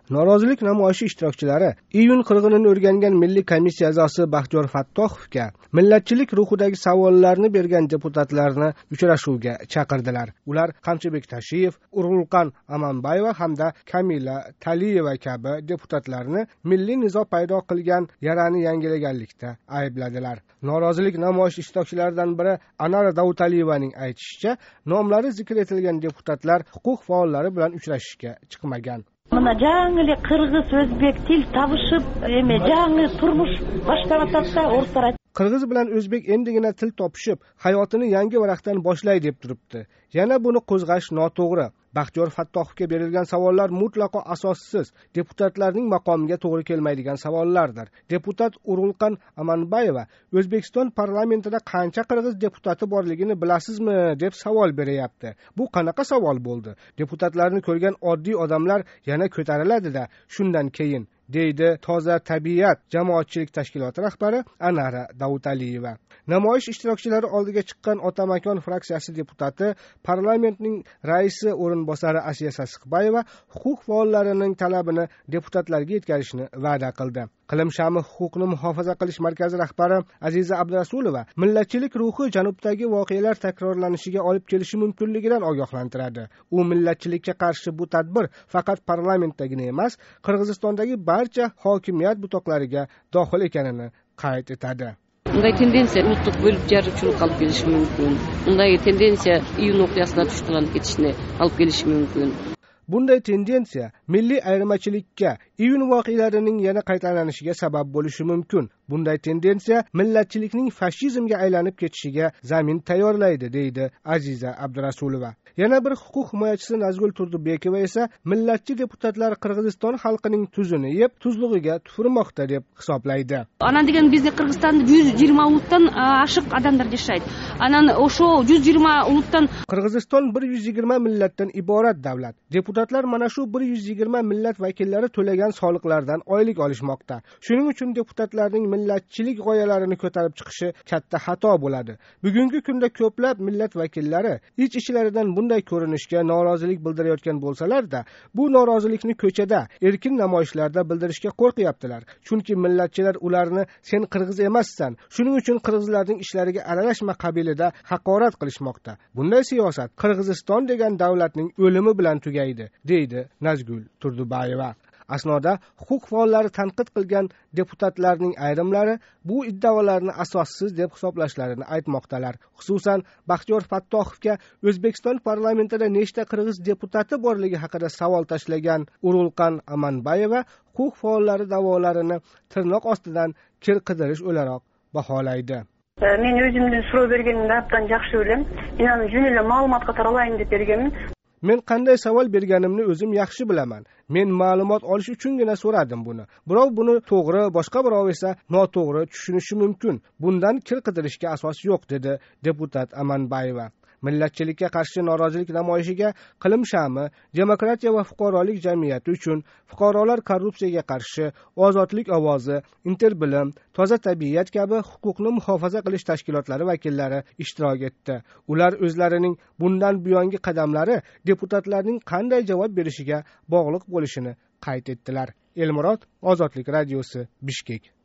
Norozilik namoyishi ishtirokchilari iyun qirg'inini o'rgangan milliy komissiya a'zosi Baxtiyor Fattohovga millatchilik ruhidagi savollarni bergan deputatlarni uchrashuvga chaqirdilar. Ular Qamchibek Tashiyev, Urg'ulqon Amanbayeva hamda Kamila Taliyeva kabi deputatlarni milliy nizo paydo qilgan yarani yangilaganlikda aybladilar. Norozilik namoyishi ishtirokchilaridan biri Anara Davutaliyevaning aytishicha, nomlari zikr etilgan deputatlar huquq faollari bilan uchrashishga chiqmagan. Mına жаңы Qirg'iz o'zbek til tabışıp, жаңы turmush boshlab atsa o'rtar. Qirg'iz bilan o'zbek endigina til topishib, hayotini yangi varaqdan boshlaydi deb turibdi. Yana buni qo'zg'ash noto'g'ri. Baxtiyor Fattohovga berilgan savollar mutlaqo asossiz, deputatlarning maqomiga to'g'ri kelmaydigan savollardir. Deputat Urg'ulqon Amanbayeva O'zbekiston parlamentida qancha qirg'iz deputati borligini bilasizmi deb savol beryapti. Bu qanaqa savol bo'ldi? Deputatlarni ko'rgan oddiy odamlar yana ko'tariladi-da, shundan keyin deydi Toza tabiat jamoatchilik tashkiloti rahbari Anara Davutaliyeva. Namoyish ishtirokchilari oldiga chiqqan Otamakon fraksiyasi deputati, parlamentning raisi o'rinbosari Asiya Sassiqbayeva huquq faollarining talabini deputatlarga yetkazishni va'da qildi. Qilim shami huquqni muhofaza qilish markazi rahbari Aziza Abdurasulova millatchilik ruhi janubdagi voqealar takrorlanishiga olib kelishi mumkinligidan ogohlantiradi. U millatchilikka qarshi bu tadbir faqat parlamentdagina emas, Qirg'izistondagi barcha hokimiyat butoqlariga dohil ekanini qayd etadi. Bunday tendensiya uluttuk bölüp jarıkçılık alıp gelishi mumkin. Bunday tendensiya iyun o'qiyasida tushkunlanib ketishni olib kelishi mumkin. Bunday tendensiya milliy ayirmachilikka, iyun voqealarining yana qaytalanishiga sabab bo'lishi mumkin. Bunday tendensiya millatchilikning fashizmga aylanib ketishiga zamin tayyorlaydi, deydi Aziza Abdurasulova. Yana bir huquq himoyachisi Nazgul Turdibekova esa millatchi deputatlar Qirg'iziston xalqining tuzini yeb, tuzlig'iga tufurmoqda deb hisoblaydi. Anan degan bizde Qirg'izistonda 120 ulutdan ashiq odamlar yashaydi. Anan o'sho 120 ulutdan Qirg'iziston 120 millatdan iborat davlat. Deputatlar mana shu 120 millat vakillari to'lagan soliqlardan oylik olishmoqda. Shuning uchun deputatlarning millatchilik g'oyalarini ko'tarib chiqishi katta xato bo'ladi. Bugungi kunda ko'plab millat vakillari ich-ichlaridan bunday ko'rinishga norozilik bildirayotgan bo'lsalar-da, bu norozilikni ko'chada, erkin namoyishlarda bildirishga qo'rqyaptilar. Chunki millatchilar ularni sen qirg'iz emassan, shuning uchun qirg'izlarning ishlariga aralashma qabilida haqorat qilishmoqda. Bunday siyosat Qirg'iziston degan davlatning o'limi bilan tugaydi, deydi Nazgul Turdubayeva. Asnoda huquq faollari tanqid qilgan deputatlarning ayrimlari bu iddaolarni asossiz deb hisoblashlarini aytmoqdalar. Xususan, Baxtiyor Fattohovga O'zbekiston parlamentida nechta qirg'iz deputati borligi haqida savol tashlagan Urg'ulqon Amanbayeva huquq faollari da'volarini tirnoq ostidan kir qidirish o'laroq baholaydi. Men o'zimdan so'rov berganimda abdan yaxshi o'ylam. Men jurnalga ma'lumot qator olayin deb berganman. Men qanday savol berganimni o'zim yaxshi bilaman. Men ma'lumot olish uchungina so'radim buni. Birov buni to'g'ri, boshqa birov esa noto'g'ri tushunishi mumkin. Bundan kir qidirishga asos yo'q, dedi deputat Amanbayeva. Millatchilikka qarshi norozilik namoyishiga Qilim shami, demokratiya va fuqarolik jamiyati uchun, fuqarolar korrupsiyaga qarshi, ozodlik ovozi, Interbilim, Toza tabiat kabi huquqni muhofaza qilish tashkilotlari vakillari ishtirok etdi. Ular o'zlarining bundan buyongi qadamlari deputatlarning qanday javob berishiga bog'liq bo'lishini qayd etdilar. Elmurod, Ozodlik radiosi, Bishkek.